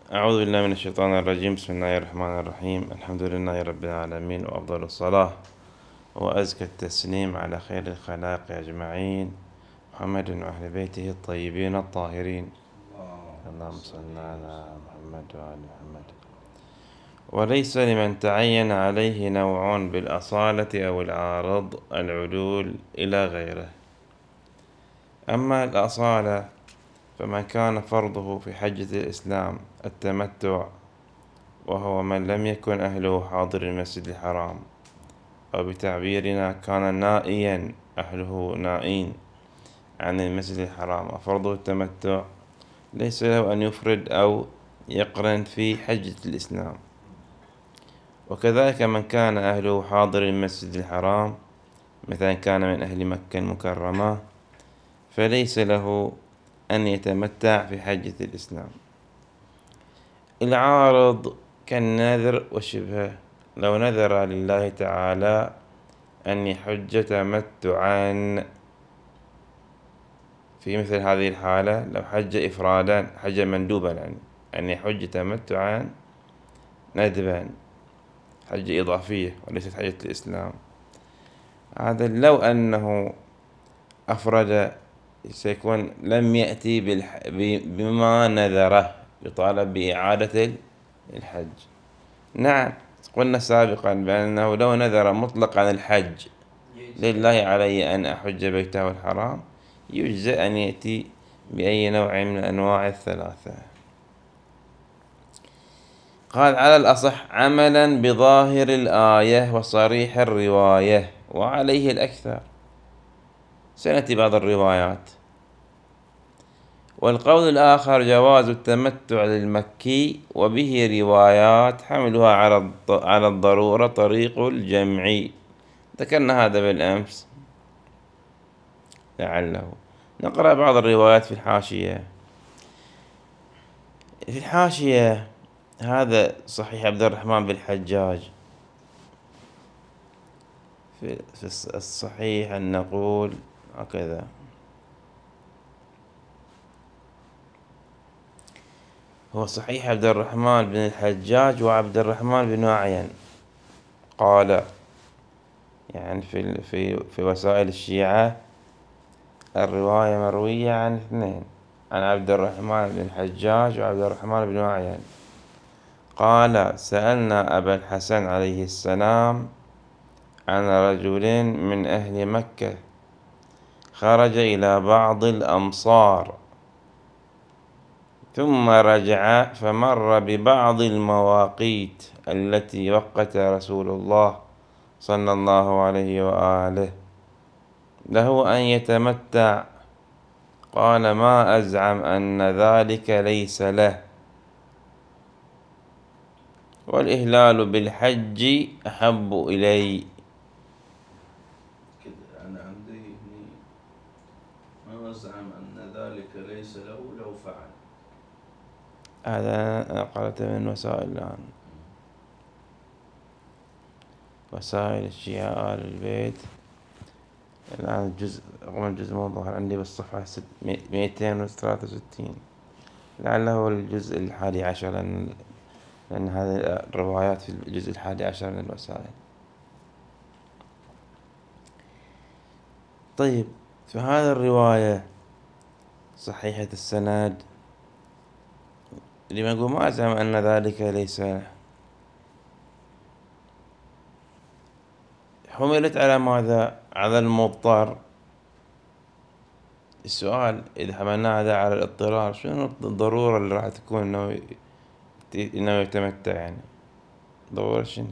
أعوذ بالله من الشيطان الرجيم. بسم الله الرحمن الرحيم. الحمد لله رب العالمين، وأفضل الصلاة وأزكى التسليم على خير الخلائق أجمعين، محمد وأهل بيته الطيبين الطاهرين. اللهم صل على محمد وآل محمد. وليس لمن تعين عليه نوع بالأصالة أو العارض العدول إلى غيره. أما الأصالة فمن كان فرضه في حجة الإسلام التمتع، وهو من لم يكن أهله حاضر المسجد الحرام، أو بتعبيرنا كان نائيا، أهله نائين عن المسجد الحرام، وفرضه التمتع، ليس له أن يفرد أو يقرن في حجة الإسلام. وكذلك من كان أهله حاضر المسجد الحرام، مثلا كان من أهل مكة المكرمة، فليس له أن يتمتع في حجة الإسلام. العارض كالنذر وشبهه، لو نذر لله تعالى أن يحج تمتعا، في مثل هذه الحالة لو حج إفرادا، حج مندوبا، يعني أن يحج تمتعا ندبا، حج إضافية وليست حجة الإسلام، هذا لو أنه أفرد سيكون لم يأتي بما نذره، يطالب بإعادة الحج. نعم، قلنا سابقا بأنه لو نذر مطلقا الحج لله علي أن أحج بيته الحرام، يجزئ أن يأتي بأي نوع من أنواع الثلاثة. قال على الأصح عملا بظاهر الآية وصريح الرواية، وعليه الأكثر، سنأتي بعض الروايات. والقول الآخر جواز التمتع للمكي، وبه روايات حملها على الضرورة طريق الجمع، ذكرنا هذا بالأمس لعله. نقرأ بعض الروايات في الحاشية. في الحاشية هذا صحيح عبد الرحمن بن الحجاج. في الصحيح أن نقول هكذا: هو صحيح عبد الرحمن بن الحجاج وعبد الرحمن بن أعين قال، يعني في وسائل الشيعة الرواية مروية عن اثنين، عن عبد الرحمن بن الحجاج وعبد الرحمن بن أعين. قال: سألنا أبا الحسن عليه السلام عن رجل من أهل مكة خرج إلى بعض الأمصار ثم رجع، فمر ببعض المواقيت التي وقت رسول الله صلى الله عليه وآله له أن يتمتع. قال: ما أزعم أن ذلك ليس له، والإهلال بالحج أحب إلي. أنا عندي ما أزعم أن ذلك ليس له لو فعل. هذا نقلت من وسائل الآن، وسائل الشيعة آل البيت الآن، الجزء رقم الجزء مو ظاهر عندي بالصفحة 263، لعله هو الجزء 11، لأن هذه الروايات في الجزء 11 من الوسائل. طيب، فهذه الرواية صحيحة السند لما يقول: ما أزعم أن ذلك ليس له، حملت على ماذا؟ على المضطر. السؤال: إذا حملنا هذا على الاضطرار، شنو الضرورة اللي راح تكون إنه يتمتع؟ يعني ضرورة شنو؟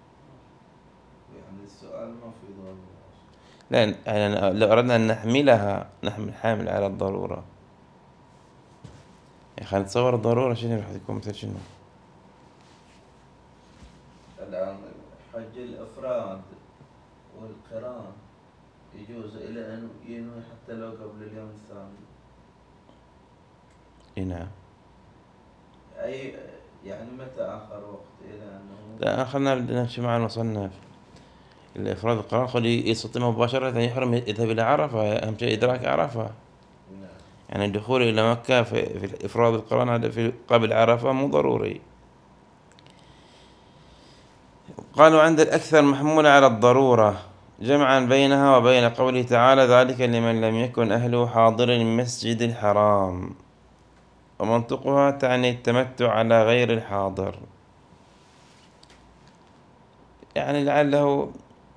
يعني السؤال ما في ضرورة. لا، يعني لو أردنا أن نحمل حامل على الضرورة، يعني خلينا نتصور الضرورة شنو راح تكون، مثل شنو؟ الآن حج الإفراد والقران يجوز إلى أن ينوي حتى لو قبل اليوم الثاني. نعم. أي يعني متى آخر وقت إلى أنه؟ لا، خلنا نمشي مع المصنف. الإفراد القرآن خلي يستطيع مباشرة يحرم، يذهب إلى عرفة، أهم شيء إدراك عرفة. نعم. يعني الدخول إلى مكة في إفراد القران هذا في قبل عرفة مو ضروري. قالوا عند الأكثر محمولة على الضرورة جمعا بينها وبين قوله تعالى ذلك لمن لم يكن أهله حاضر المسجد الحرام، ومنطقها تعني التمتع على غير الحاضر. يعني لعله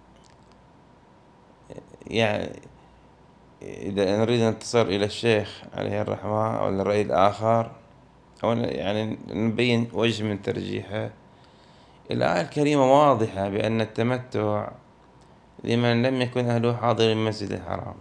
يعني إذا نريد أن نتصل إلى الشيخ عليه الرحمة أو الرأي الآخر أو يعني نبين وجه من ترجيحه، الآية الكريمة واضحة بأن التمتع لمن لم يكن أهله حاضر المسجد الحرام،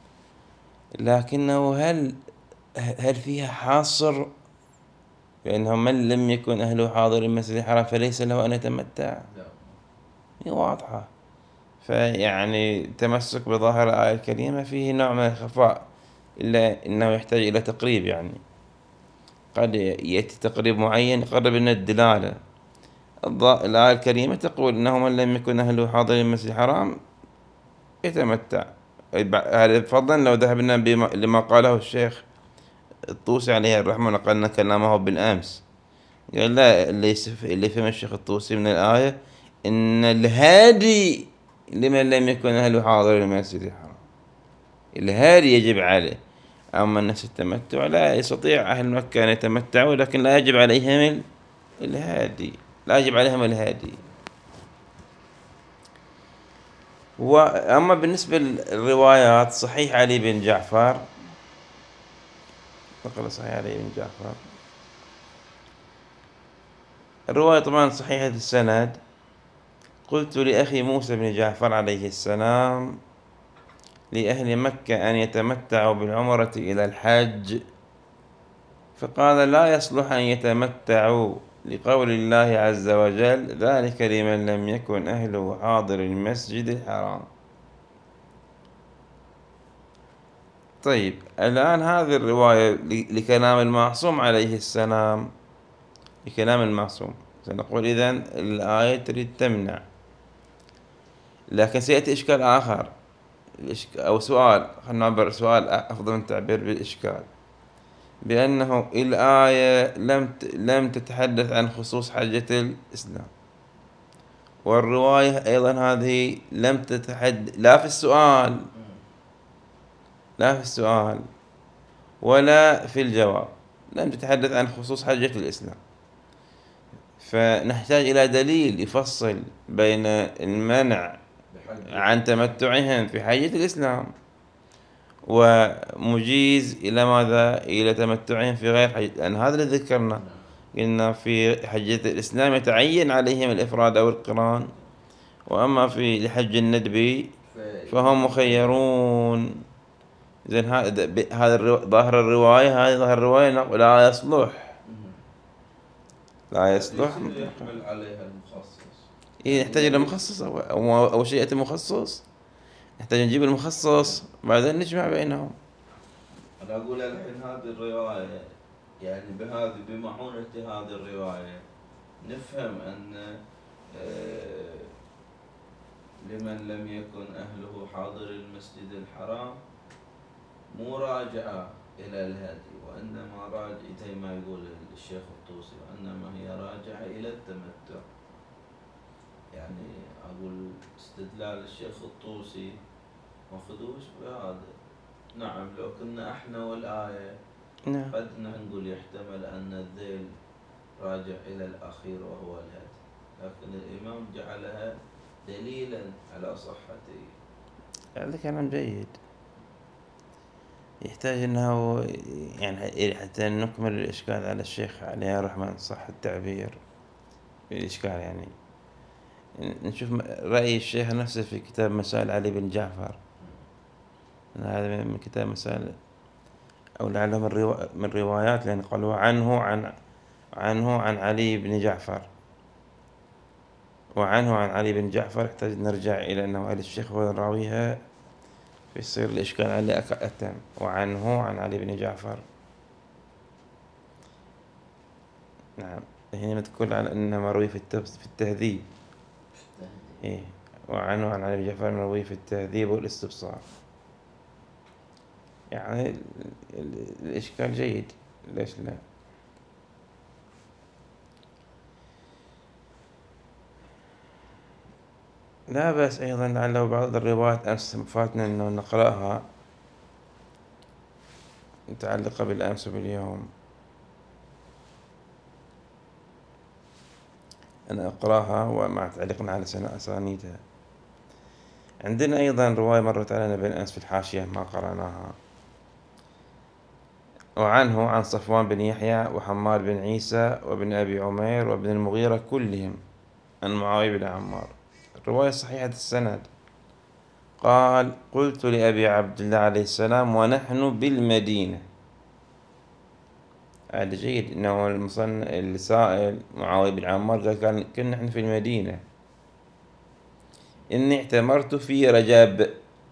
لكنه هل فيها حاصر بأنه من لم يكن أهله حاضر المسجد الحرام فليس له أن يتمتع؟ هي واضحة. فيعني التمسك بظاهر الآية الكريمة فيه نوع من الخفاء، إلا إنه يحتاج إلى تقريب. يعني قد يأتي تقريب معين يقرب لنا الدلالة. الآية الكريمة تقول إنه من لم يكن أهله حاضر المسجد الحرام يتمتع. هذا فضلا لو ذهبنا لما قاله الشيخ الطوسي عليه الرحمة، نقلنا كلامه بالأمس. قال لا، اللي فهم الشيخ الطوسي من الآية إن الهادي لمن لم يكن أهله حاضر المسجد الحرام، الهادي يجب عليه. أما الناس التمتع لا يستطيع أهل مكة أن يتمتعوا، لكن لا يجب عليهم الهادي، لا يجب عليهم الهادي. وأما بالنسبة للروايات، صحيح علي بن جعفر، نقل صحيح علي بن جعفر، الرواية طبعا صحيحة السند. قلت لأخي موسى بن جعفر عليه السلام لأهل مكة أن يتمتعوا بالعمرة إلى الحج، فقال لا يصلح أن يتمتعوا لقول الله عز وجل ذلك لمن لم يكن أهله حاضر المسجد الحرام. طيب الآن هذه الرواية لكلام المعصوم عليه السلام، لكلام المعصوم سنقول إذن الآية تريد تمنع، لكن سيأتي إشكال آخر أو سؤال، خلنا نعبر سؤال أفضل من التعبير بالإشكال، بأنه الآية لم تتحدث عن خصوص حجة الإسلام، والرواية أيضا هذه لم تتحدث لا في السؤال ولا في الجواب، لم تتحدث عن خصوص حجة الإسلام. فنحتاج إلى دليل يفصل بين المنع عن تمتعهم في حجة الإسلام ومجيز إلى ماذا؟ إلى تمتعهم في غير حجة، لأن هذا الذي ذكرنا قلنا في حجة الإسلام يتعين عليهم الإفراد أو القران، وأما في لحج الندب فهم مخيرون. إذن هذا ظاهر الرواية، هذه ظاهر الرواية لا يصلح، لا يصلح. يحمل عليها المخصص. يحتاج إلى مخصص أول شيء يأتي مخصص، نحتاج نجيب المخصص بعدين نجمع بينهم. أنا أقول الحين هذه الرواية يعني بمعونة هذه الرواية نفهم أن لمن لم يكن أهله حاضر المسجد الحرام مو راجعة إلى الهدي، وإنما راجع زي ما يقول الشيخ الطوسي، وإنما هي راجعة إلى التمتع. يعني أقول استدلال الشيخ الطوسي ماخذوش بهذا. نعم لو كنا احنا والآية قد نقول يحتمل أن الذيل راجع إلى الأخير وهو الهدي، لكن الإمام جعلها دليلا على صحته. هذا كلام جيد، يحتاج أنه يعني حتى نكمل الإشكال على الشيخ عليه الرحمة صح التعبير الإشكال. يعني نشوف رأي الشيخ نفسه في كتاب مسائل علي بن جعفر، هذا من كتاب مسائل أو لعله من روايات، لأن قالوا عنه عن علي بن جعفر، وعنه عن علي بن جعفر يحتاج نرجع إلى أنه هل الشيخ هو راويها فيصير الإشكال عليه أتم. وعنه عن علي بن جعفر، نعم هنا تقول على أنه مروي في التهذيب. إيه، وعنه عن علي بن جعفر مروي في التهذيب والاستبصار. يعني الإشكال جيد، ليش لا؟ لا بأس أيضا لعله بعض الروايات أمس فاتنا أنه نقرأها متعلقة بالأمس وباليوم، أنا أقرأها ومع تعليق على أسانيدها. عندنا أيضا رواية مرت علينا بالأمس في الحاشية ما قرأناها، وعنه عن صفوان بن يحيى وحماد بن عيسى وابن أبي عمير وابن المغيرة كلهم عن معاوية بن عمار، الرواية صحيحة السند. قال: قلت لأبي عبد الله عليه السلام ونحن بالمدينة. هذا جيد إنه السائل معاوية بن عمار قال كنا نحن في المدينة، إني اعتمرت في رجب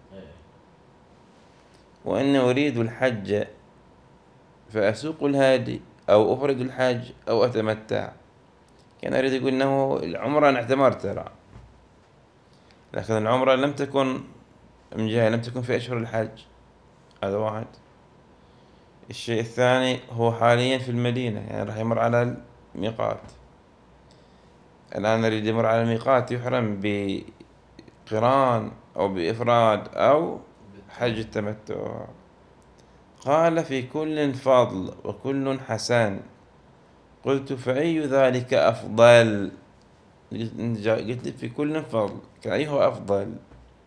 وإني أريد الحج فأسوق الهادي أو أفرد الحج أو أتمتع. كان أريد يقول إنه العمرة أنا اعتمرت ترى، لكن العمرة لم تكن لم تكن في أشهر الحج. هذا واحد. الشيء الثاني هو حاليا في المدينة، يعني راح يمر على الميقات. الآن يريد يمر على الميقات يحرم بقران أو بإفراد أو حج التمتع. قال: في كل فضل وكل حسن. قلت: فأي ذلك أفضل؟ قلت لي في كل فضل، أيه أفضل؟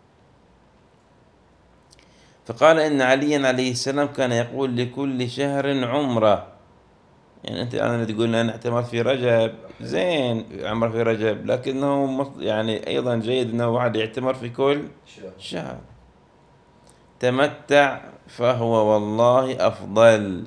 فقال: إن عليا عليه السلام كان يقول لكل شهر عمرة. يعني أنت الآن تقول أنا اعتمرت في رجب، زين عمرة في رجب، لكنه يعني أيضا جيد أنه واحد يعتمر في كل شهر. تمتع فهو والله أفضل.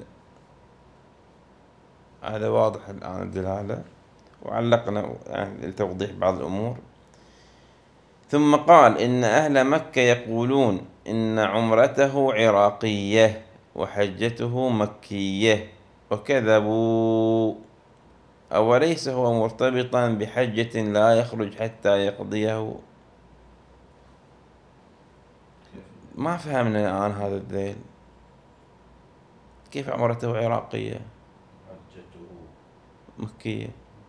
هذا واضح الآن الدلالة، وعلقنا يعني لتوضيح بعض الأمور. ثم قال: إن أهل مكة يقولون إن عمرته عراقية وحجته مكية وكذبوا، أوليس هو مرتبطا بحجة لا يخرج حتى يقضيه؟ ما فهمنا الآن هذا الذيل، كيف عمرته عراقية مكية؟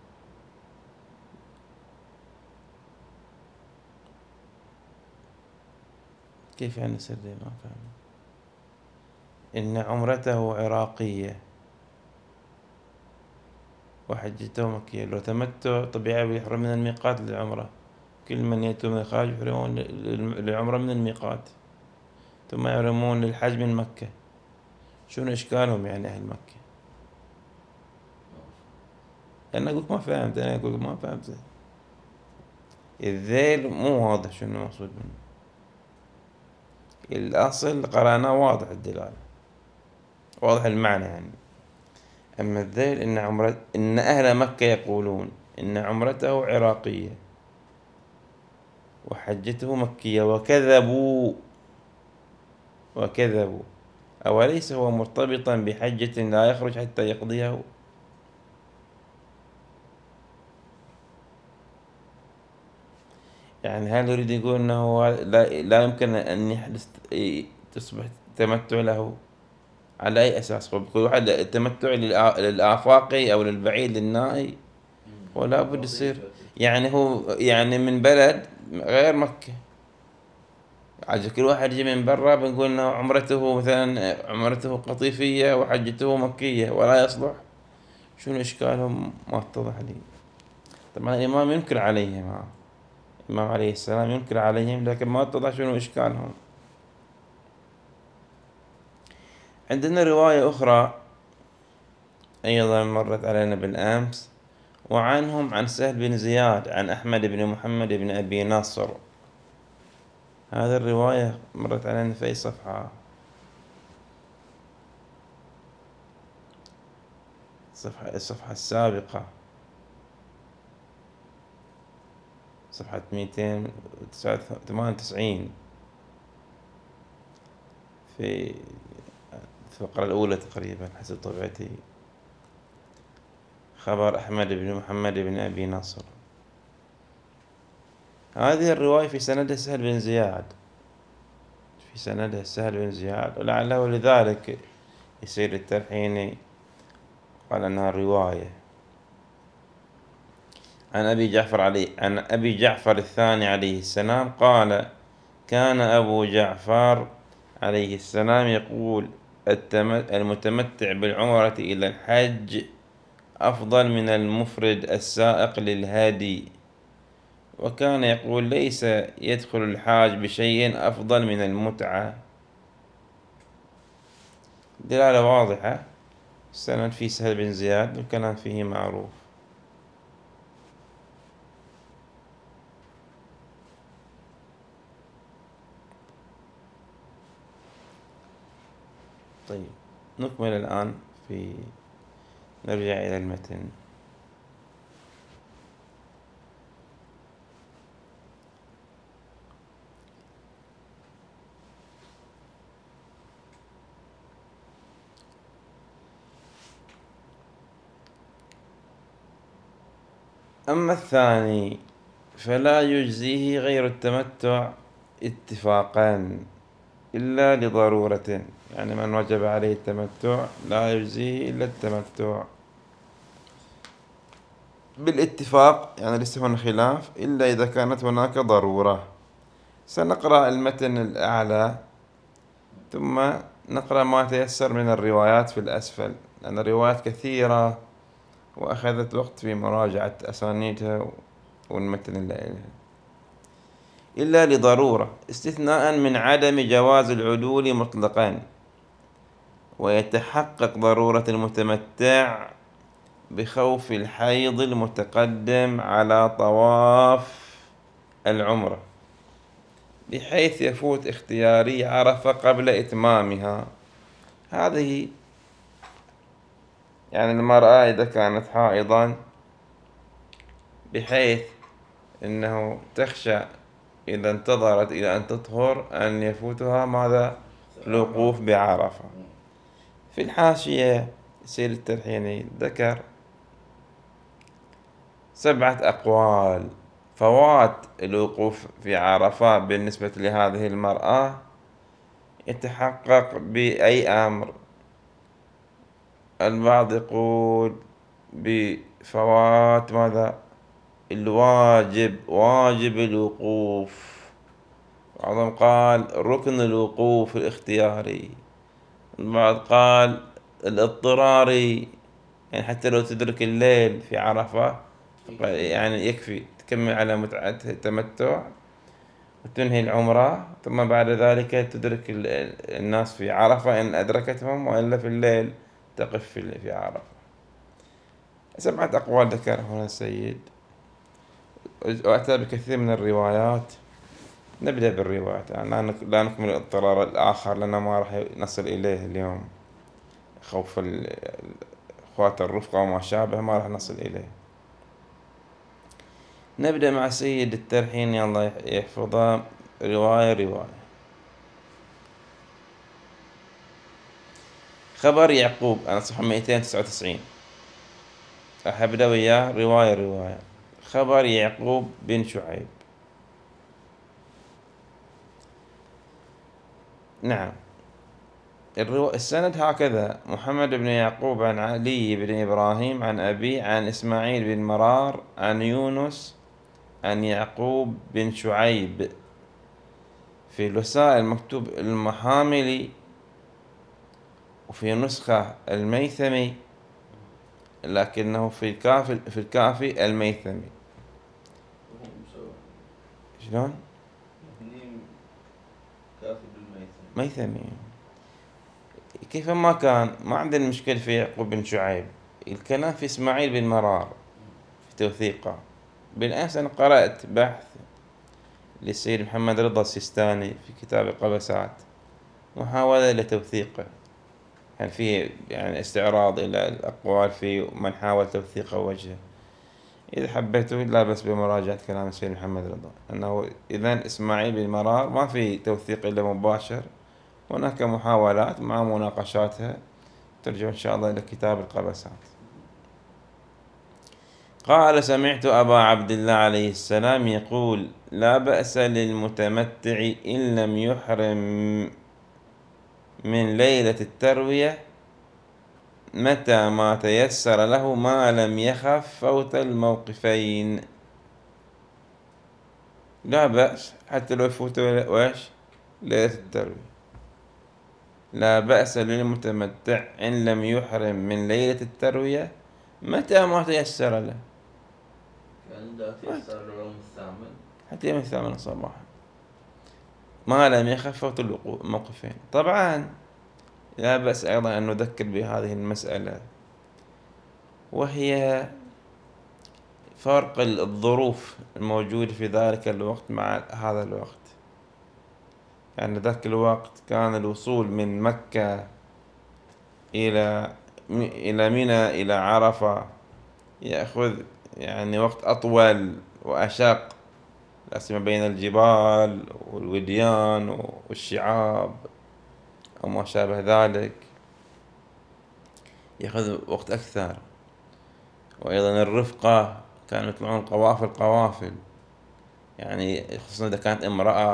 كيف يعني سري؟ ما فهم. إن عمرته عراقية وحجته مكية. لو تمتع طبيعي يحرم من الميقات للعمرة، كل من يأتوا من الخارج يحرمون للعمرة من الميقات، ثم يحرمون للحج من مكة. شنو إشكالهم يعني أهل مكة؟ أنا أقولك ما فهمت، أنا أقولك ما فهمت. الذيل مو واضح شنو المقصود منه. الأصل قرأناه واضح الدلالة، واضح المعنى يعني. أما الذيل إن أهل مكة يقولون إن عمرته عراقية وحجته مكية وكذبوا أوليس هو مرتبطا بحجة لا يخرج حتى يقضيه؟ يعني هل يريد يقول أنه لا يمكن أن يحدث تصبح تمتع له؟ على أي أساس؟ كل واحد التمتع للآفاقي أو للبعيد للنائي ولا بد يصير، يعني هو يعني من بلد غير مكة، عاد كل واحد يجي من برا بنقول انه عمرته مثلا عمرته قطيفية وحجته مكية ولا يصلح. شنو اشكالهم؟ ما اتضح لي. طبعا الامام ينكر عليهم، الامام عليه السلام ينكر عليهم، لكن ما اتضح شنو اشكالهم. عندنا رواية اخرى ايضا مرت علينا بالامس، وعنهم عن سهل بن زياد عن احمد بن محمد بن ابي ناصر. هذه الرواية مرت علينا في أي صفحة؟ الصفحة السابقة، صفحة 298 في الفقرة الأولى تقريبا حسب طبيعتي، خبر أحمد بن محمد بن أبي نصر. هذه الرواية في سند سهل بن زياد، في سندها سهل بن زياد، ولعله لذلك يصير الترحيني قال أنها رواية عن أبي جعفر الثاني عليه السلام قال: كان أبو جعفر عليه السلام يقول: المتمتع بالعمرة إلى الحج أفضل من المفرد السائق للهدي. وكان يقول: ليس يدخل الحاج بشيء أفضل من المتعة. دلالة واضحة. السند في سهل بن زياد والكلام فيه معروف. طيب، نكمل الآن نرجع إلى المتن. أما الثاني فلا يجزيه غير التمتع اتفاقا إلا لضرورة، يعني من وجب عليه التمتع لا يجزيه إلا التمتع بالاتفاق، يعني ليس هناك خلاف إلا إذا كانت هناك ضرورة. سنقرأ المتن الأعلى ثم نقرأ ما تيسر من الروايات في الأسفل، لأن الروايات كثيرة وأخذت وقت في مراجعة أسانيدها والمتن اللي إلها. إلا لضرورة استثناء من عدم جواز العدول مطلقا، ويتحقق ضرورة المتمتع بخوف الحيض المتقدم على طواف العمرة، بحيث يفوت اختياري عرفة قبل إتمامها. هذه يعني المرأة إذا كانت حائضا، بحيث أنه تخشى إذا انتظرت إلى أن تطهر أن يفوتها ماذا؟ الوقوف بعرفة. في الحاشية سير الترحيني ذكر 7 أقوال فوات الوقوف في عرفة بالنسبة لهذه المرأة يتحقق بأي أمر. البعض يقول بفوات ماذا؟ الواجب، واجب الوقوف. بعضهم قال ركن الوقوف الاختياري. البعض قال الاضطراري، يعني حتى لو تدرك الليل في عرفة يعني يكفي تكمل على متعة التمتع وتنهي العمرة، ثم بعد ذلك تدرك الناس في عرفة إن أدركتهم، وإلا في الليل تقف في عرفة. 7 أقوال ذكرها هنا السيد، وأتى بكثير من الروايات. نبدأ بالروايات، يعني لا نكمل الاضطرار الآخر لأنه ما راح نصل إليه اليوم، خوف أخوات الرفقة وما شابه ما راح نصل إليه. نبدأ مع سيد الترحيني الله يحفظه، رواية. خبر يعقوب، أنا صفحة 299 راح أبدأ وياه رواية. خبر يعقوب بن شعيب. نعم، السند هكذا: محمد بن يعقوب عن علي بن إبراهيم عن أبي عن إسماعيل بن مرار عن يونس عن يعقوب بن شعيب. في الوسائل مكتوب المحاملي، وفي نسخة الميثمي، لكنه في الكافي الميثمي. شلون؟ ميثمي. كيفما كان ما عندنا مشكلة في يعقوب بن شعيب، الكلام في إسماعيل بن مرار في توثيقه. بالأمس أنا قرأت بحث للسيد محمد رضا السيستاني في كتاب قبسات، محاولة لتوثيقه، يعني فيه يعني استعراض إلى الأقوال في من حاول توثيقه ووجهه. إذا حبيتوا لا بس بمراجعة كلام السيد محمد رضا، أنه إذن إسماعيل بن مرار ما في توثيق إلا مباشر، هناك محاولات مع مناقشاتها. ترجع إن شاء الله إلى كتاب القبسات. قال: سمعت أبا عبد الله عليه السلام يقول: لا بأس للمتمتع إن لم يحرم من ليلة التروية متى ما تيسر له ما لم يخف فوت الموقفين. لا بأس حتى لو يفوت وإيش ليلة التروية. لا بأس للمتمتع إن لم يحرم من ليلة التروية متى ما تيسر له، كان إذا تيسر له اليوم الثامن حتى يوم الثامن صباحا ما لم يخف فوت الموقفين. طبعا لا بأس أيضا أن نذكر بهذه المسألة، وهي فرق الظروف الموجودة في ذلك الوقت مع هذا الوقت. يعني ذاك الوقت كان الوصول من مكة إلى منى إلى عرفة يأخذ يعني وقت أطول وأشق، لا سيما بين الجبال والوديان والشعاب وما شابه ذلك، يأخذ وقت أكثر. وأيضا الرفقة كانوا يطلعون قوافل، يعني خصوصا إذا كانت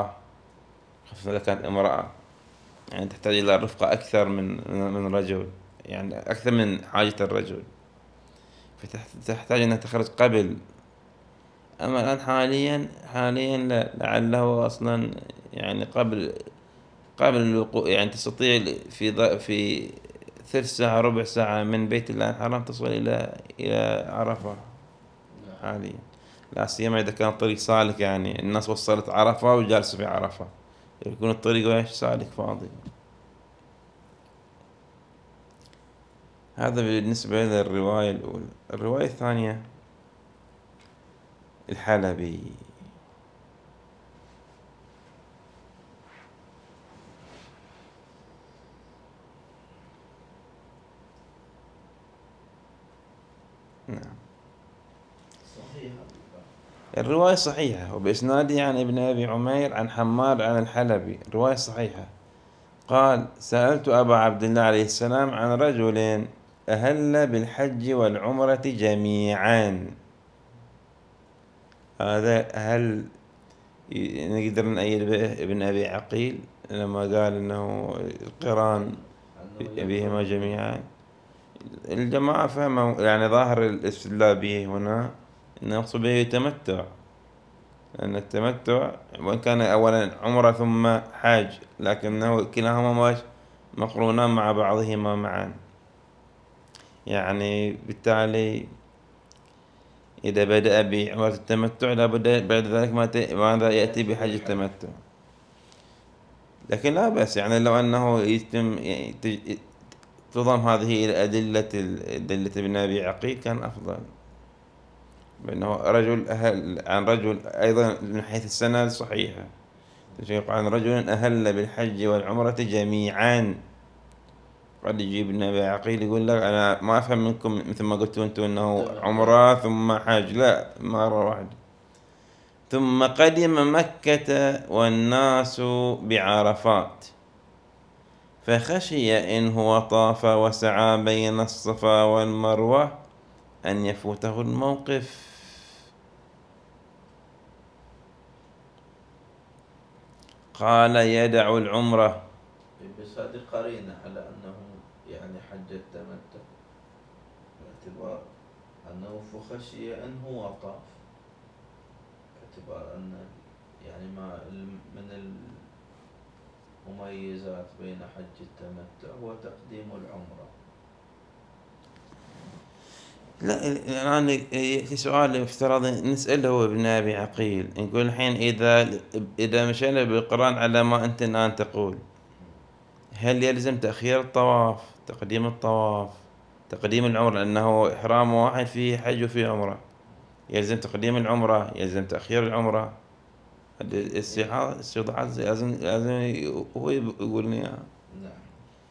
امرأة يعني تحتاج إلى رفقة أكثر من رجل، يعني أكثر من حاجة الرجل، فتحتاج أنها تخرج قبل. أما الآن حاليا لا، لعله أصلا يعني قبل الوقوع، يعني تستطيع في ثلث ساعة ربع ساعة من بيت الله الحرام تصل إلى عرفة حاليا، لا سيما إذا كان الطريق سالك، يعني الناس وصلت عرفة وجالسة في عرفة، يكون الطريق إيش سالك فاضي. هذا بالنسبة للرواية الأولى. الرواية الثانية الحلبي. نعم، صحيح. الرواية صحيحة وبإسناده عن ابن أبي عمير عن حماد عن الحلبي، الرواية صحيحة. قال: سألت أبا عبد الله عليه السلام عن رجل أهل بالحج والعمرة جميعا. هذا هل نقدر نأيد به ابن أبي عقيل لما قال إنه القران بهما جميعا؟ الجماعة فهموا يعني ظاهر الاستدلال به هنا إنه يقصد به التمتع، لأن التمتع وإن كان أولا عمرة ثم حج، لكنه كلاهما مقرونان مع بعضهما معا. يعني بالتالي إذا بدأ بعمرة التمتع لابد بعد ذلك ماذا يأتي بحج التمتع. لكن لا بأس، يعني لو أنه يتم يعني تضم هذه إلى أدلة ابن أبي عقيل كان أفضل، بأنه رجل أهل عن رجل أيضا من حيث السند صحيحة، عن رجل أهل بالحج والعمرة جميعا. قد يجيب ابن أبي عقيل يقول لك أنا ما أفهم منكم مثل ما قلتوا أنتم أنه عمرة ثم حج، لا، مرة واحدة. ثم قدم مكة والناس بعرفات فخشي إن هو طاف وسعى بين الصفا والمروة أن يفوته الموقف. قال: يدع العمرة. بس هذه قرينة على أنه يعني حج التمتع، باعتبار أنه فخشي أن هو طاف، باعتبار أن يعني ما من المميزات بين حج التمتع هو تقديم العمرة. لا، الآن في سؤال افتراض نسأله ابن أبي عقيل، نقول الحين إذا مشينا بالقرآن على ما أنت الآن تقول، هل يلزم تأخير الطواف، تقديم الطواف، تقديم العمرة؟ لأنه إحرام واحد فيه حج وفيه عمرة، يلزم تقديم العمرة، يلزم تأخير العمرة. الاستيضاحات لازم هو يقول لي إياها. نعم.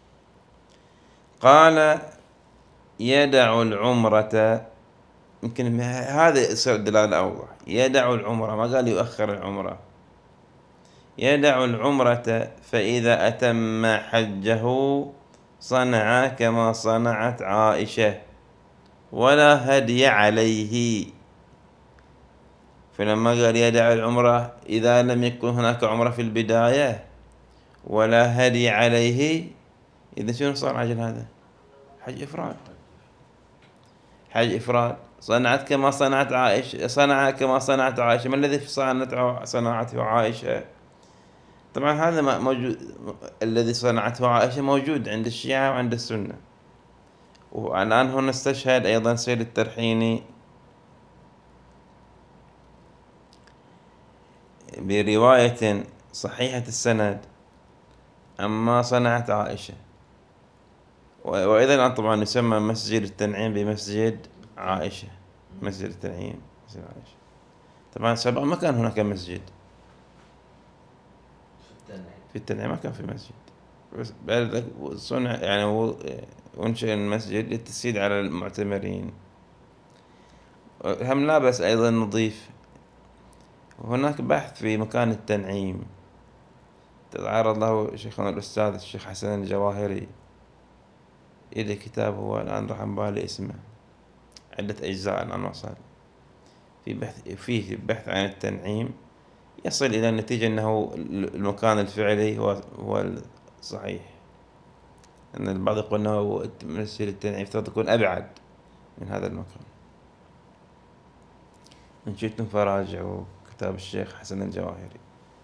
قال: يدع العمرة. يمكن هذا يصير دلالة أوضح. يدع العمرة، ما قال يؤخر العمرة. يدع العمرة فإذا أتم حجه صنع كما صنعت عائشة. ولا هدي عليه. فلما قال يدع العمرة إذا لم يكن هناك عمرة في البداية ولا هدي عليه، إذا شنو صار عجل هذا؟ حج إفراد. حج إفراد صنعت كما صنعت عائشة، صنع كما صنعت عائشة. ما الذي صنعته عائشة؟ طبعا هذا موجود، الذي صنعته عائشة موجود عند الشيعة وعند السنة. والآن هنا استشهد أيضا سيد الترحيني برواية صحيحة السند عما صنعت عائشة. وأيضا الآن طبعا يسمى مسجد التنعيم بمسجد عائشة. مسجد التنعيم مسجد عائشة. طبعا سبق ما كان هناك مسجد في التنعيم، ما كان في مسجد، بس بعد صنع يعني أنشئ المسجد للتسهيل على المعتمرين. هم لا بس أيضا نضيف هناك بحث في مكان التنعيم تتعرض له شيخنا الأستاذ الشيخ حسن الجواهري، إلى كتاب هو الآن راح بالي اسمه، عدة أجزاء الآن وصل فيه بحث عن التنعيم، يصل إلى النتيجة أنه المكان الفعلي هو الصحيح. أن البعض يقول أنه مسجد التنعيم تكون أبعد من هذا المكان. إن شئتم فراجعوا كتاب الشيخ حسن الجواهري.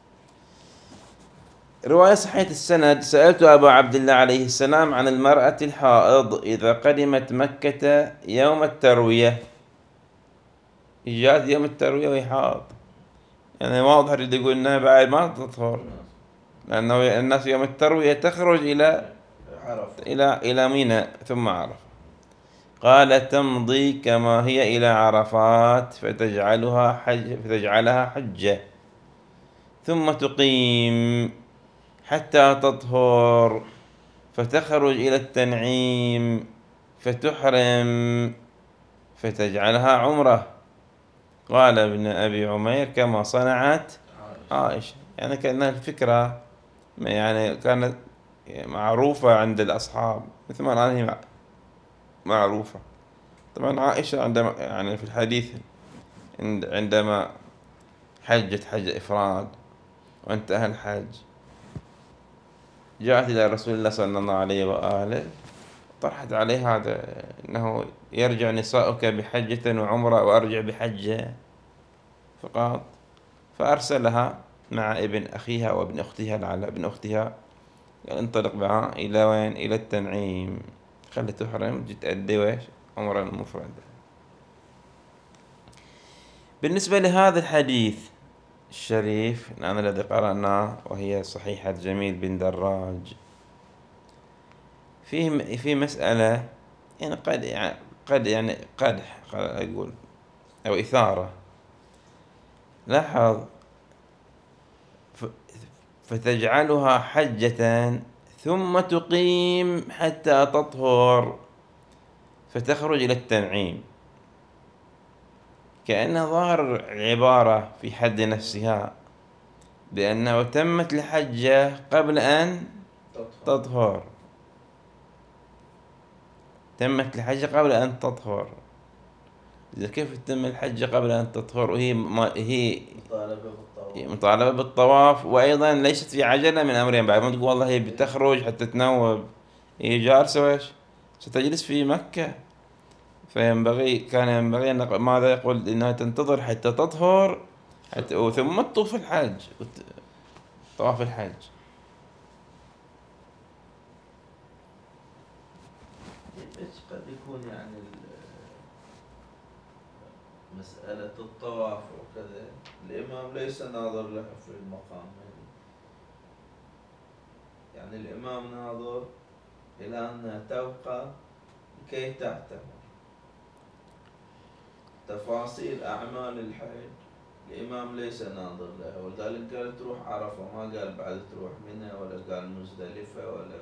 رواية صحيحة السند: سألت أبا عبد الله عليه السلام عن المرأة الحائض إذا قدمت مكة يوم التروية. جاءت يوم التروية وهي حائض، يعني واضح اللي يقول إنها بعد ما تطهر، لأنه الناس يوم التروية تخرج إلى منى ثم عرفة. قال: تمضي كما هي إلى عرفات فتجعلها حجة، ثم تقيم حتى تطهر فتخرج إلى التنعيم فتحرم فتجعلها عمرة. قال ابن أبي عمير: كما صنعت عائشة. يعني كأن الفكرة يعني كانت معروفة عند الأصحاب مثل ما الآن هي معروفة. طبعا عائشة عندما يعني في الحديث عندما حجت حج إفراد وانتهى الحج، جاءت إلى رسول الله صلى الله عليه وآله، طرحت عليه هذا أنه يرجع نساؤك بحجة وعمرة وأرجع بحجة فقط. فأرسلها مع ابن أخيها وابن أختها لعل ابن أختها قال: انطلق بها إلى وين؟ إلى التنعيم، خلي تحرم جيت تأدي ويش عمرة المفردة. بالنسبة لهذا الحديث الشريف الآن الذي قرأناه وهي صحيحة جميل بن دراج، في مسألة يعني قدح أقول أو إثارة. لاحظ: فتجعلها حجة ثم تقيم حتى تطهر فتخرج إلى التنعيم، كأن ظاهر العبارة في حد نفسها بأنه تمت الحجة قبل أن تطهر. تمت الحجة قبل أن تطهر. إذا كيف تتم الحجة قبل أن تطهر وهي هي مطالبة بالطواف، وأيضا ليست في عجلة من أمرين بعد. ما تقول والله هي بتخرج حتى تنوب، هي جالسة وإيش ستجلس في مكة. كان ينبغي أن ماذا يقول إنها تنتظر حتى تطهر ثم تطوف الحج طواف الحج. بس قد يكون يعني مسألة الطواف وكذا الإمام ليس ناظر له في المقام، يعني الإمام ناظر إلى أنها تبقى لكي تعتمر. تفاصيل أعمال الحج الإمام ليس ناظر لها، ولذلك قال تروح عرفة، ما قال بعد تروح منى ولا قال مزدلفة ولا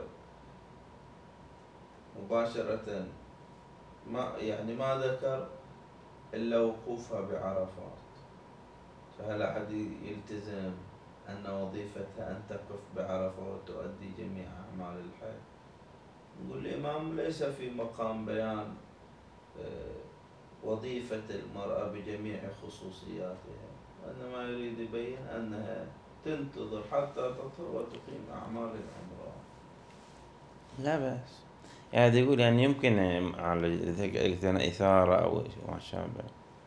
مباشرة، ما ذكر إلا وقوفها بعرفات. فهل أحد يلتزم أن وظيفتها أن تقف بعرفة وتؤدي جميع أعمال الحج؟ نقول الإمام ليس في مقام بيان وظيفة المرأة بجميع خصوصياتها، وإنما يريد يبين أنها تنتظر حتى تطهر وتقيم أعمال العمرة. لا بأس. يعني يقول يعني يمكن على إثارة أو ما شابه.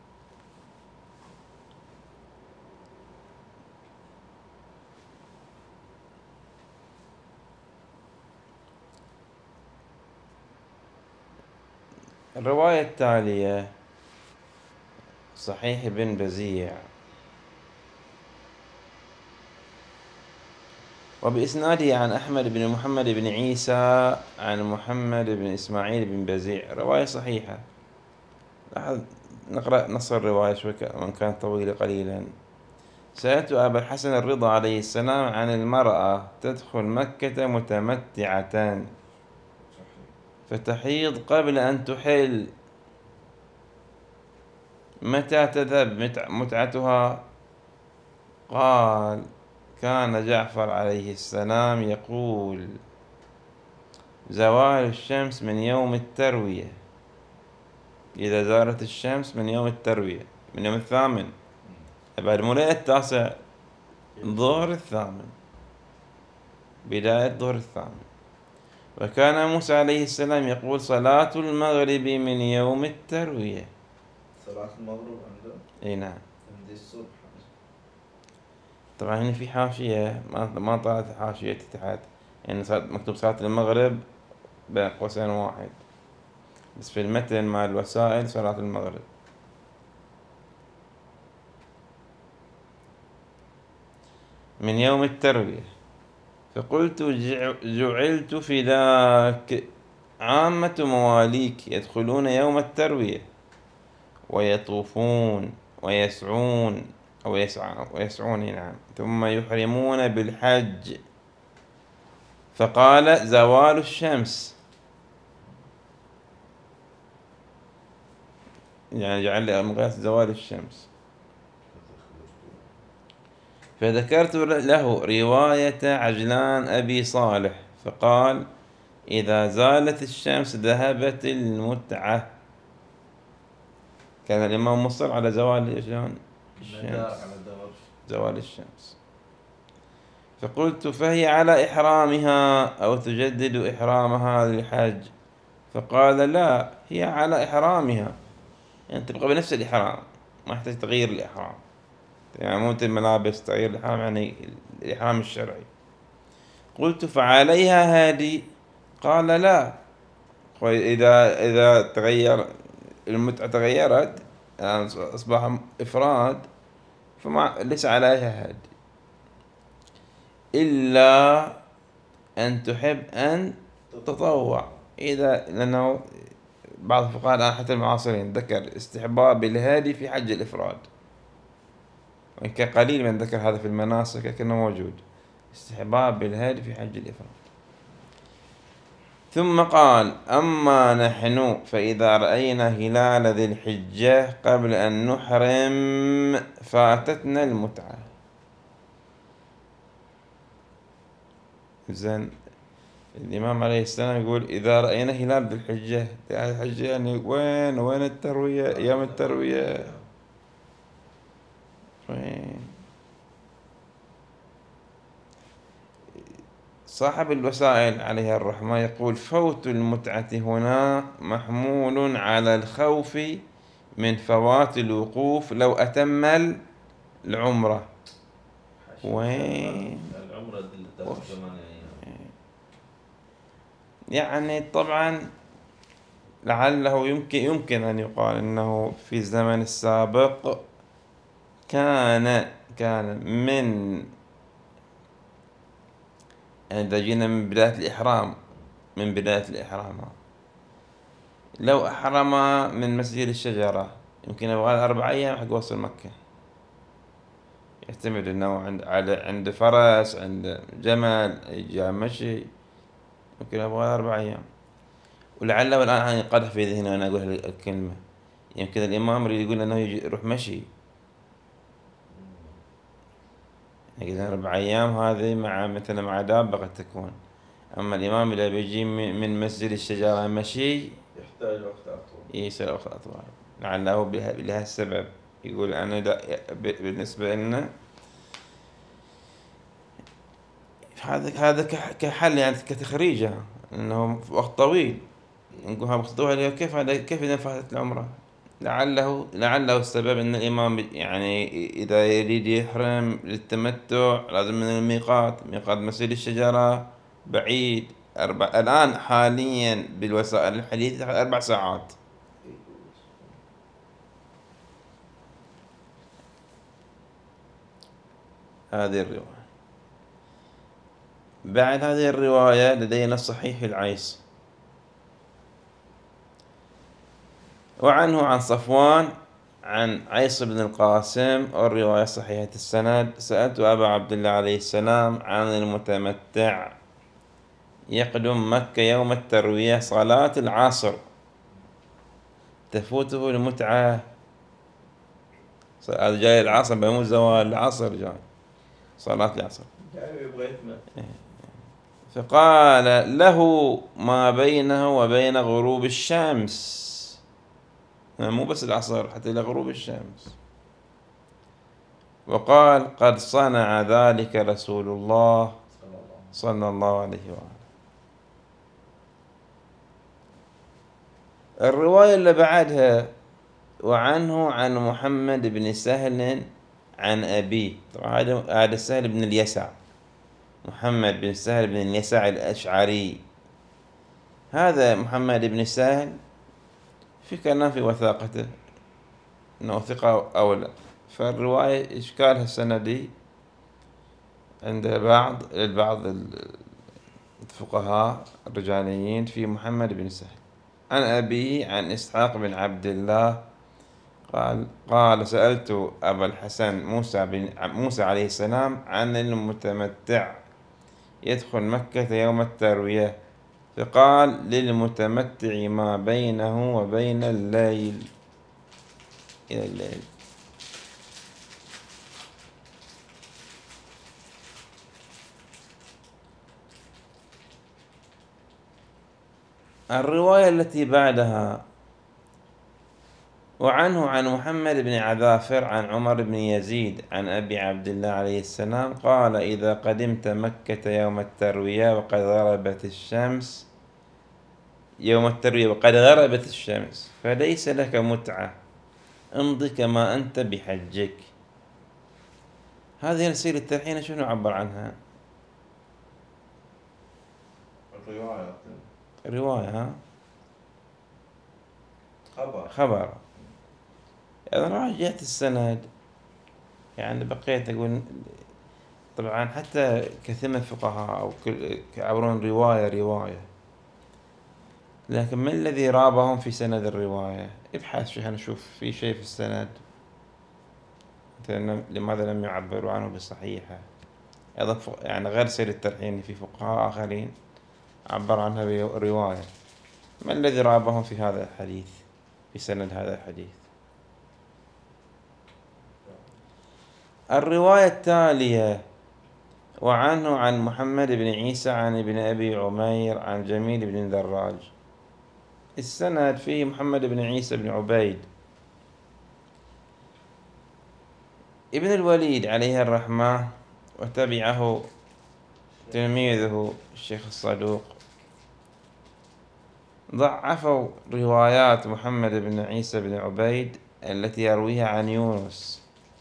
الرواية التالية صحيح بن بزيع، وبإسناده عن أحمد بن محمد بن عيسى عن محمد بن إسماعيل بن بزيع، رواية صحيحة. نقرأ نص الرواية شوي وإن كانت طويلة قليلا. سألت أبا الحسن الرضا عليه السلام عن المرأة تدخل مكة متمتعة فتحيض قبل أن تحل، متى تذهب متعتها؟ قال: كان جعفر عليه السلام يقول: زوال الشمس من يوم التروية، إذا زالت الشمس من يوم التروية، من يوم الثامن، بعد مولد التاسع، ظهر الثامن، بداية ظهر الثامن. وكان موسى عليه السلام يقول: صلاة المغرب من يوم التروية. صلاة المغرب عنده؟ اي نعم. عندي الصبح. طبعا هنا في حاشية ما طلعت حاشية تحت، يعني مكتوب صلاة المغرب بين قوسين واحد، بس في المتن مع الوسائل صلاة المغرب. من يوم التروية. فقلت: جعلت فداك، عامة مواليك يدخلون يوم التروية ويطوفون ويسعون أو ويسعون نعم، ثم يحرمون بالحج. فقال: زوال الشمس، يعني جعل مقياس زوال الشمس. فذكرت له رواية عجلان أبي صالح فقال: إذا زالت الشمس ذهبت المتعة. كان الإمام مصر على زوال الشمس، زوال الشمس. فقلت: فهي على إحرامها أو تجدد إحرامها للحج؟ فقال: لا، هي على إحرامها، يعني تبقى بنفس الإحرام، ما يحتاج تغيير الإحرام، يعني مو الملابس، تغيير الإحرام يعني الإحرام الشرعي. قلت: فعليها هادي؟ قال: لا، إذا تغير المتعة، تغيرت يعني أصبح إفراد، فما ليس عليها هادي، إلا أن تحب أن تطوع. إذا لأنه بعض الفقهاء الآن حتى المعاصرين ذكر استحباب الهادي في حج الإفراد، وإن كان قليل من ذكر هذا في المناسك لكنه موجود، استحباب الهادي في حج الإفراد. ثم قال: أما نحن فإذا رأينا هلال ذي الحجة قبل أن نحرم فاتتنا المتعة. زين، الإمام عليه السلام يقول: إذا رأينا هلال ذي الحجة، الحجة يعني وين التروية؟ أيام التروية وين؟ صاحب الوسائل عليه الرحمة يقول: فوت المتعة هنا محمول على الخوف من فوات الوقوف لو أتم العمرة. وين العمرة تدخل 8 أيام؟ يعني طبعا لعله يمكن أن يقال أنه في الزمن السابق كان من، يعني إذا جينا من بداية الإحرام، لو أحرم من مسجد الشجرة يمكن يبغى 4 أيام حق وصل مكة، يعتمد أنه عند فرس، عند جمل، جاء مشي، يمكن يبغى 4 أيام. ولعله الآن ينقدح في ذهني وأنا أقول الكلمة، يمكن الإمام يريد يقول أنه يروح مشي، إذا 4 أيام هذه مثلا مع دابة قد تكون. أما الإمام إذا بيجي من مسجد الشجرة مشي يحتاج وقت أطول. يسأل أخت أطوال لعله بهذا السبب يقول أنا بالنسبة لنا هذا كحل يعني كتخريجه انه وقت طويل نقول وقت طويل كيف اذا فاتت العمره لعله السبب ان الامام يعني اذا يريد يحرم للتمتع لازم من ميقات مسير الشجره بعيد الان حاليا بالوسائل الحديثه 4 ساعات. هذه الروايه. بعد هذه الروايه لدينا صحيح العيس. وعنه عن صفوان عن عيص بن القاسم والرواية صحيحة السند: سألت أبا عبد الله عليه السلام عن المتمتع يقدم مكة يوم التروية صلاة العصر تفوته المتعة. هذا جاي العصر بمو زوال العصر جاي صلاة العصر. فقال له ما بينه وبين غروب الشمس، مو بس العصر حتى إلى غروب الشمس. وقال قد صنع ذلك رسول الله صلى الله عليه وآله. الرواية اللي بعدها: وعنه عن محمد بن سهل عن أبيه. طبعا هذا سهل بن اليسع، محمد بن سهل بن اليسع الأشعري. هذا محمد بن سهل في كلام في وثاقته انه ثقة او لا، فالرواية اشكالها السندي عند البعض الفقهاء الرجاليين في محمد بن سهل عن أبيه عن إسحاق بن عبد الله قال سألت أبا الحسن موسى عليه السلام عن المتمتع يدخل مكة يوم التروية، فقال للمتمتع ما بينه وبين الليل إلى الليل. الرواية التي بعدها: وعنه عن محمد بن عذافر عن عمر بن يزيد عن أبي عبد الله عليه السلام قال إذا قدمت مكة يوم التروية وقد غربت الشمس فليس لك متعة، امضي كما أنت بحجك. هذه رسالة التلحين شنو عبر عنها؟ رواية ها؟ خبر. إذا راجعت السند يعني بقيت أقول طبعا حتى كثير من الفقهاء أو يعبرون رواية، لكن ما الذي رابهم في سند الرواية؟ ابحث فيها نشوف في شيء في السند لماذا لم يعبروا عنه بصحيحة. أيضا يعني غير سير التلحين في فقهاء آخرين عبر عنها برواية، ما الذي رابهم في هذا الحديث في سند هذا الحديث؟ الرواية التالية: وعنه عن محمد بن عيسى عن ابن أبي عمير عن جميل بن دراج. السند فيه محمد بن عيسى بن عبيد ابن الوليد عليه الرحمة، وتبعه تلميذه الشيخ الصدوق. ضعفوا روايات محمد بن عيسى بن عبيد التي يرويها عن يونس.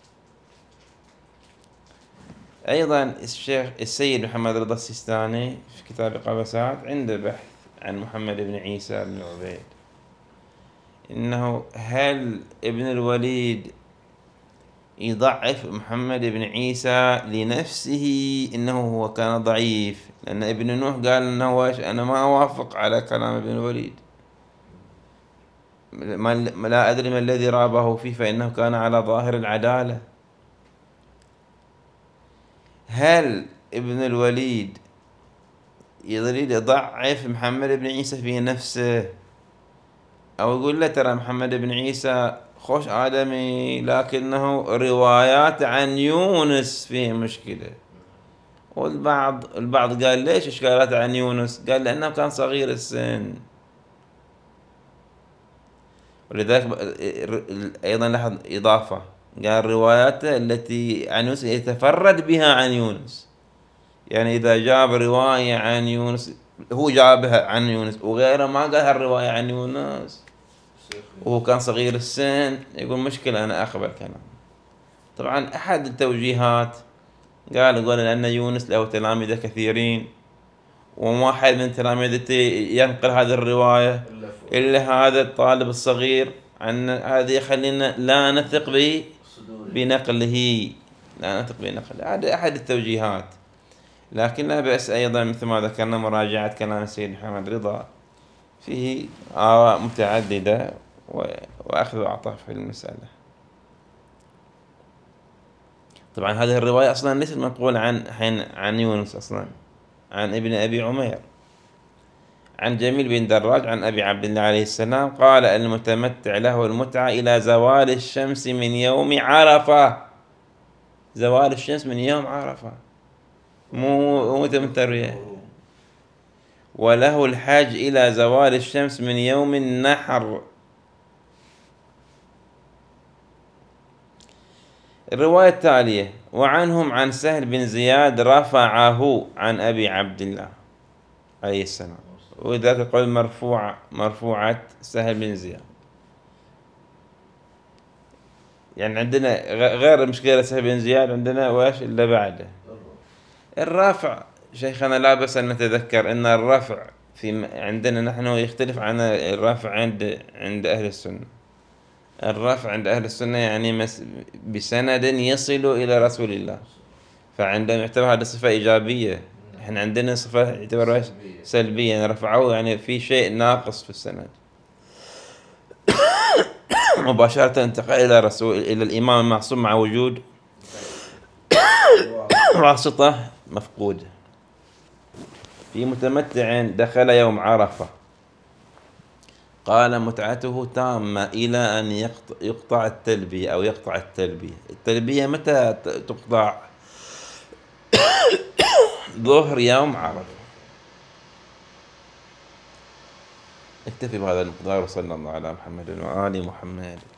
أيضا الشيخ السيد محمد رضا السيستاني في كتاب قبسات عنده بحث عن محمد بن عيسى بن عبيد، إنه هل ابن الوليد يضعف محمد بن عيسى لنفسه إنه هو كان ضعيف، لأن ابن نوح قال إنه أنا ما أوافق على كلام ابن الوليد، لا أدري ما الذي رابه فيه فإنه كان على ظاهر العدالة. هل ابن الوليد يريد يضعف محمد بن عيسى في نفسه، أو يقول له ترى محمد بن عيسى خوش آدمي لكنه روايات عن يونس فيه مشكلة؟ البعض قال ليش إشكالات عن يونس؟ قال لأنه كان صغير السن. ولذلك أيضا لاحظ إضافة، قال رواياته التي عن يونس يتفرد بها عن يونس. يعني إذا جاب رواية عن يونس هو جابها عن يونس وغيره ما قال هالرواية عن يونس وهو كان صغير السن، يقول مشكلة أنا أقبل كلام. طبعا أحد التوجيهات يقول لأن يونس له تلاميذ كثيرين وواحد من تلاميذته ينقل هذه الرواية إلا هذا الطالب الصغير، عن هذا يخلينا لا نثق بنقله، لا نثق بنقله. هذا أحد التوجيهات. لكن لا بأس أيضا مثل ما ذكرنا مراجعة كلام السيد محمد رضا، فيه آراء متعددة وأخذ وعطاء في المسألة. طبعا هذه الرواية أصلا ليست منقولة عن يونس، أصلا عن ابن أبي عمير عن جميل بن دراج عن أبي عبد الله عليه السلام قال المتمتع له المتعة إلى زوال الشمس من يوم عرفة. زوال الشمس من يوم عرفة، مو متمتع. وله الحج إلى زوال الشمس من يوم النحر. الرواية التالية: وعنهم عن سهل بن زياد رفعه عن أبي عبد الله عليه السلام، وذاك قول مرفوعة سهل بن زياد. يعني عندنا غير مشكلة سهل بن زياد، عندنا واش اللي بعده الرافع. شيخنا لا بأس أن نتذكر أن الرفع عندنا نحن يختلف عن الرفع عند أهل السنة. الرفع عند أهل السنة يعني بسند يصل إلى رسول الله، فعندهم يعتبر هذا صفة إيجابية. احنا عندنا صفة يعتبر سلبية، يعني رفعوه يعني في شيء ناقص في السند. مباشرة انتقل إلى الإمام المعصوم مع وجود واسطة مفقودة. في متمتع دخل يوم عرفة قال متعته تامة إلى أن يقطع التلبية أو يقطع التلبية. التلبية متى تقطع؟ ظهر يوم عرفة. اكتفي بهذا المقدار، وصلى الله على محمد وآل محمد.